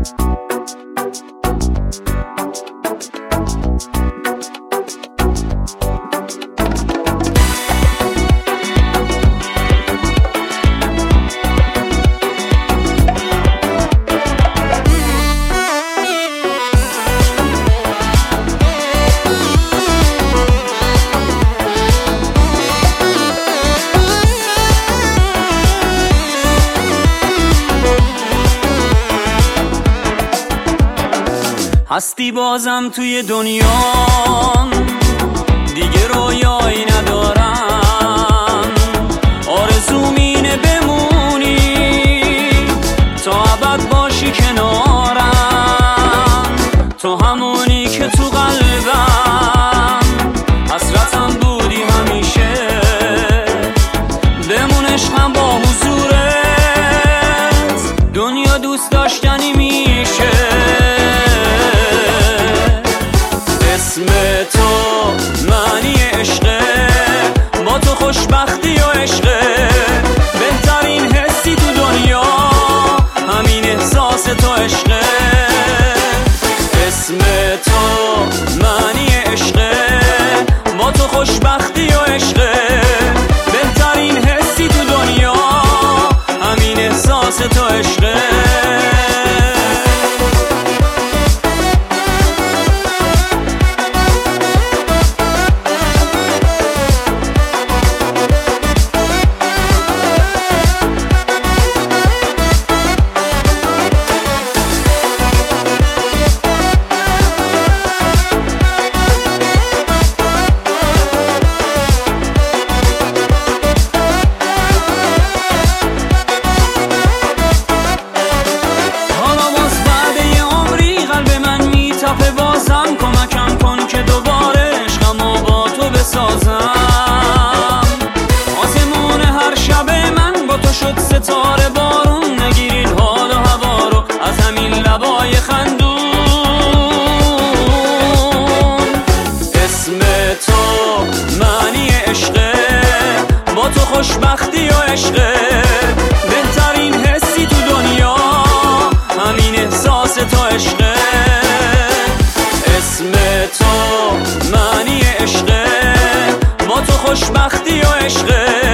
هستی بازم توی دنیا، دیگه رویایی ندارم. آرزوم اینه بمونی تا ابد باشی کنارم. تو همونی که تو قلبم حسرتم بودی همیشه. بمون عشقم با حضورت، دنیا دوست داشتنی میشه. اسم تو معنی عشقه، با تو خوشبختی و عشقه. بهترین حسی تو دنیا همین احساس تو عشقه. اسم تو معنی عشقه، با تو خوشبختی و عشقه. بهترین حسی تو دنیا همین احساس تو عشقه. کمکم کن که دوباره عشقمو با تو بسازم. آسمون هر شب من با تو شد ستاره بارون. نگیرین حال و هوا رو از همین لبای خندون. اسم تو معنی عشقه، با تو خوشبختی و عشقه. بهترین حسی تو دنیا همین احساس تو عشقه. اسم تو معنی عشقه، با تو خوشبختی و عشقه.